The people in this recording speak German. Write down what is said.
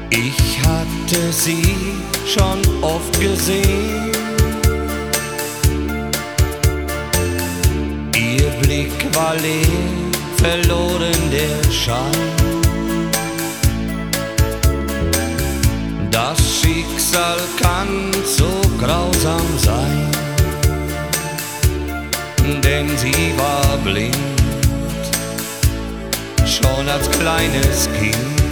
Ich hatte sie schon oft gesehen. Ihr Blick war leer, verloren der Schein. Das Schicksal kann so grausam sein, denn sie war blind, schon als kleines Kind.